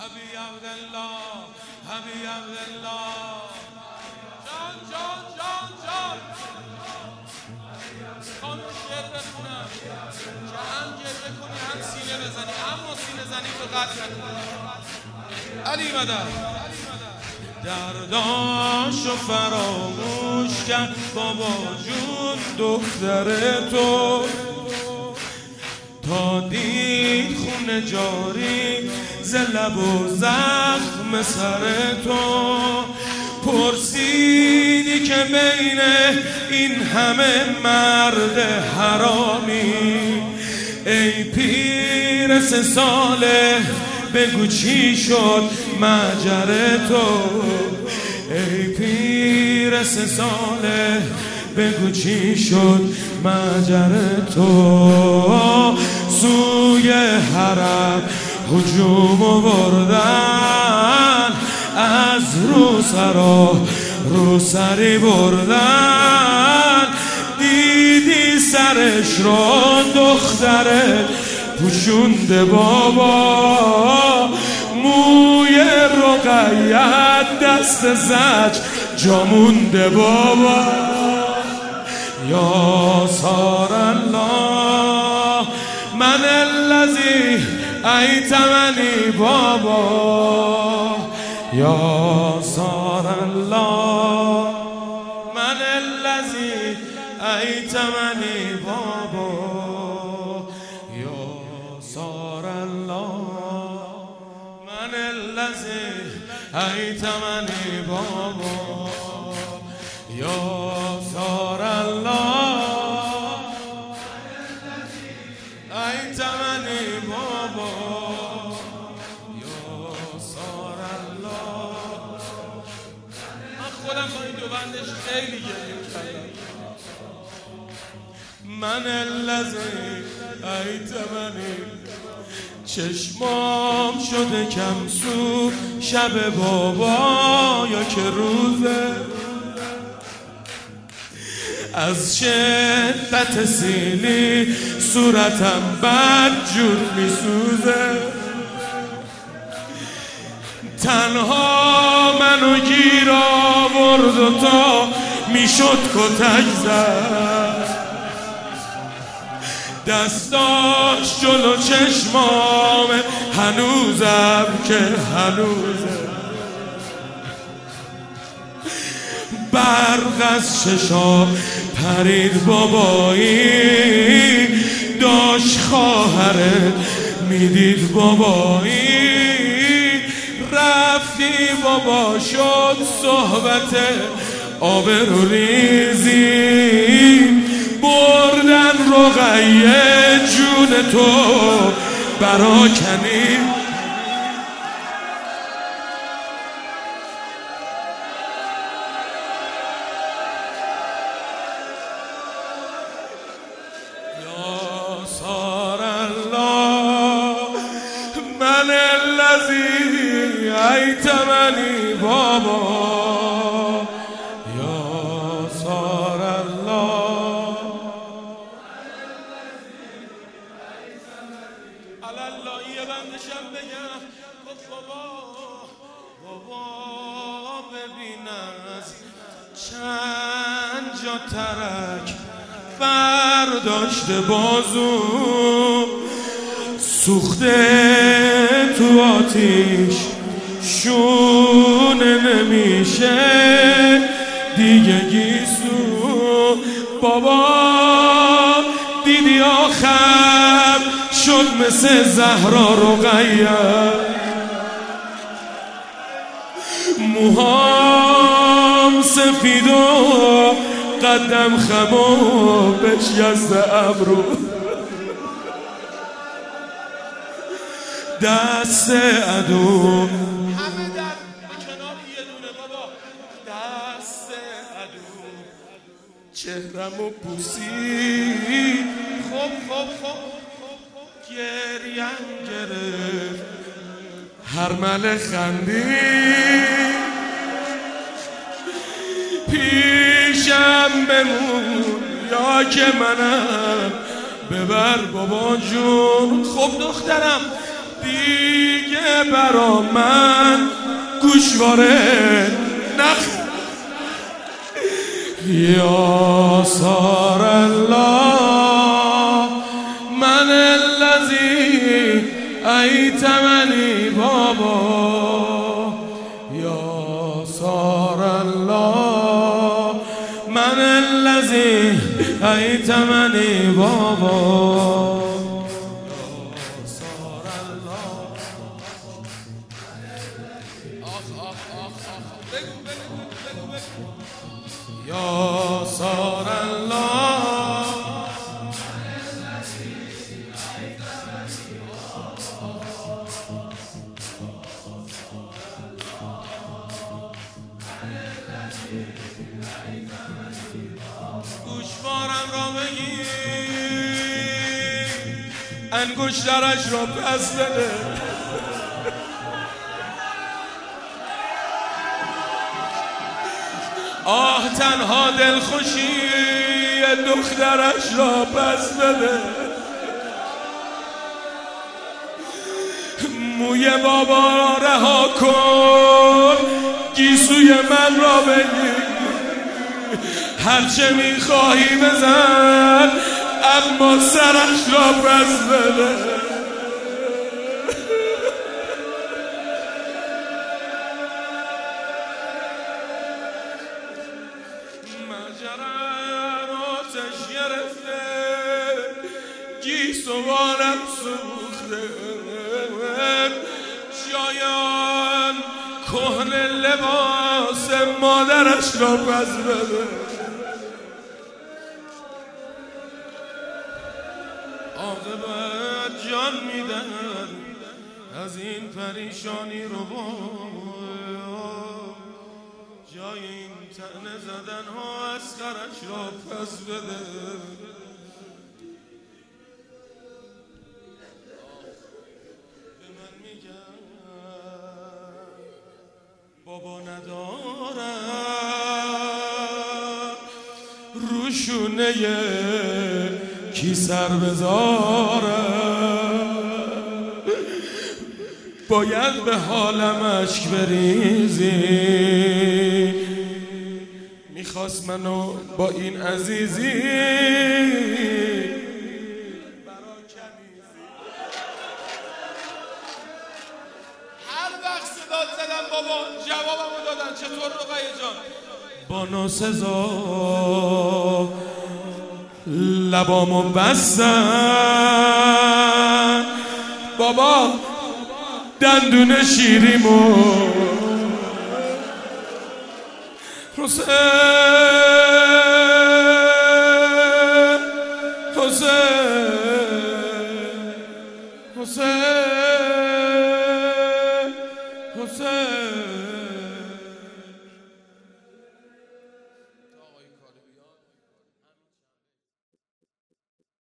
حبی عبدالله حبی عبدالله جان جان جان جان خانم شعر بخونم که هم گریه کنی هم سینه بزنی، اما سینه زنی تو قطع نکنی. علی مدد درداشو فراموش کرد بابا جون دختر تو، تا دید خون جاری ز لب و زخم سر تو. پرسیدی که بین این همه مرد حرامی، ای پیر 3 ساله بگو چی شد ماجر تو. ای پیر 3 ساله بگو چی شد ماجر تو. سوی حرم هجوم آوردن، از روسری بردن. دیدی سرش رو دختره پوشونده بابا، موی رقیت دست زج جامونده بابا. یا سار الله من الذی ایتمنی بابا، یا سار الله من الذی ایتمنی بابا، یا سار الله من الذی ایتمنی بابا، یا سار الله ایتمنی بابا، یا سار الله. من خودم با این دو بندش خیلی گریه کردم. من الذی ایتمنی، چشمام شده کم سو شب بابا یا که روزه، از شدت سیلی صورتم بد جور میسوزه. تنها منو گیر آورد و تا میشد کتک زد، دستاش جلو چشمام هنوزم که هنوزه. برق از چشا پرید بابایی، داشت خواهرت میدید بابایی. رفتی بابا شد صحبت آبرو ریزی، بردن رقیه جون تو براکنی. یا سار الله من الذی ایتمنی بابا، یا سار الله الله. یه بندشم بگم بابا ببین از چند جا ترک برداشته بازو، سوخته تو آتیش شونه نمیشه دیگه گیسو. بابا دیدی آخر شد مثل زهرا رقیه، موهام سفید و قدم خم و بشکسته ابرو، دست عدو همه در کنار یه دونه بابا، دست عدو چهرمو بوسید. خب گریم گرفت هرمل خندید، پیشم بمون یا که منم ببر بابا جون. خب دخترم دیگه برا من گوشواره نخ یا سار الله من الذی ایتمنی بابا یا سار الله من الذی ایتمنی بابا یا سار الله گوشوارم را بگیر انگشترش را پس بده آه تنها دلخوشی دخترش را پس بده موی بابا را رها کن گیسوی من را بگیر هرچه میخواهی بزن اما سرش را پس بده مجرم آتش گرفته گیسوانم سوخته شایان کهنه لباس مادرش را پس بده عاقبت جان میدن از این پریشانی رو جای این طعنه زدن ها اسقرش را پس بده به من میگن بابا ندارم روشونه کی سر بذارم باید به حالم اشک بریزی میخواست منو با این عزیزی هر وقت صدا زدم بابا جوابمو دادن چطور رقیه جان با ناسزا لبامو بستن بابا دندون شیریمو حسین حسین حسین